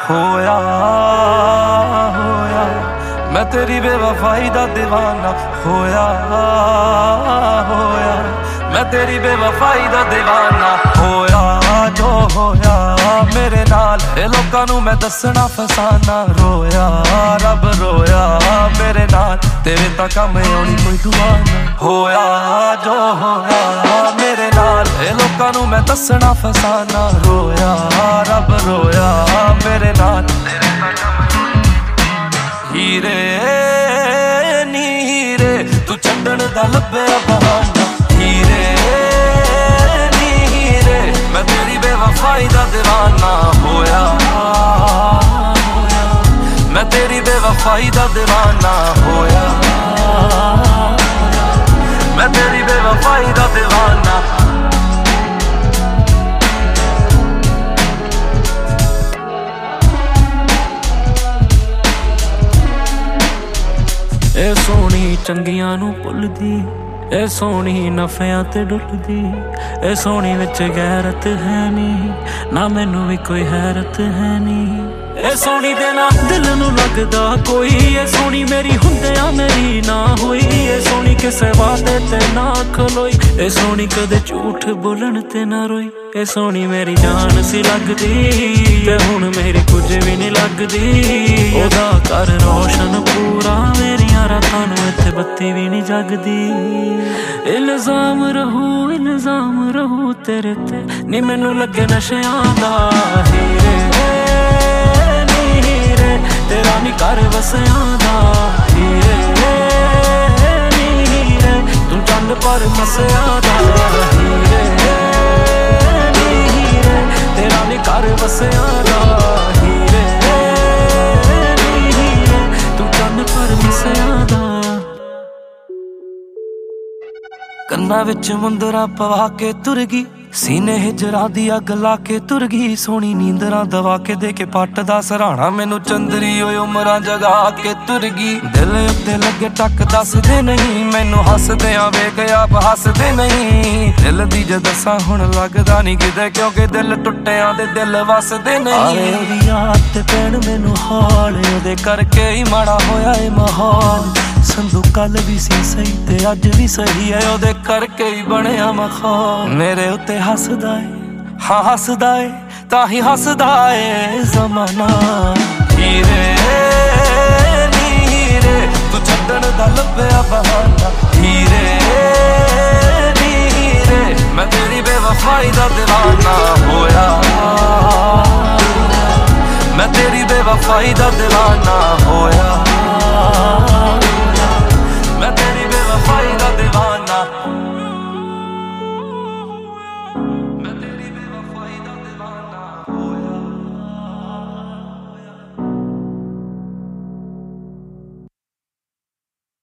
होया होया मैं तेरी बेवफाई दा दीवाना होया होया मैं तेरी बेवफाई दा दीवाना होया जो होया मेरे नाल लोकां नू मैं दसना फसाना रोया रब रोया मेरे नाल तेरे तां कम आउणी कोई दुआ ना होया जो होया मेरे नाल लोकां नू मैं दसना फसाना रोया रब रोया मेरे नाल तेरे तां कम हीरे नी हीरे तू छड्डण दा लभया बहाना हीरे नी हीरे मैं तेरी बेवफाई दा दीवाना होया मैं तेरी बेवफाई दा दीवाना होया मैं तेरी बेवफाई दा दीवाना ए सोहनी चंगियां नू भुलदी ए सोहनी नफियां ते डुलदी ए सोहनी विच गैरत है नी ना मैनू भी कोई हैरत है नी ए सोहनी दे ना दिल नू लगदा कोई ए सोहनी मेरी हुंदियां मेरी ना हुई ए सोहनी किसे वादे ते ना खलोई ए सोहनी कदे झूठ बोलण ते ना रोई ए सोहनी मेरी जान सी लगदी ते हुण मेरी कुछ भी नहीं लगदी ओदा कर रोशन पूरा मेरियां रातां नू इत्थे बत्ती भी नहीं जगदी इल्जाम रहू तेरे ते नी मैनू लगे नशियां दा हीरे नी हीरे तेरा नी कर वसियां दा हीरे नी हीरे तू चंद पर मसियां दा हीरे नी हीरे तेरा नी कर वसियां दा हीरे नी हीरे तू चंद पर मसियां दा कन्ना विच मुंदरा पवा के तुर गई सीने हिजरा दी अग ला के तुर गई सोहनी नींदरा दवा के दे के पट दा सराणा मैनू चंदरी ओए उमरां जगा के तुर गई दिल उत्ते लगे टक दसदे नहीं मैनू हसदियां वेख आप हसदे नहीं दिल दी जे दसां हुण लगदा नहीं किते क्योंकि दिल टुटियां दे दिल वसदे नहीं ओदी याद ते पैण मैनू हाल ओदे करके ही माड़ा होया ए माहौल संधू कल भी सी सही ते अज भी सही है ओदे करके ही बनया मखौल मेरे उत्ते हसदा है हाँ हसदा है ताही हसदा है ज़माना हीरे नी हीरे तू छड्डण दा लभया बहाना हीरे नी हीरे मैं तेरी बेवफाई दा दीवाना होया मैं तेरी बेवफाई दा दीवाना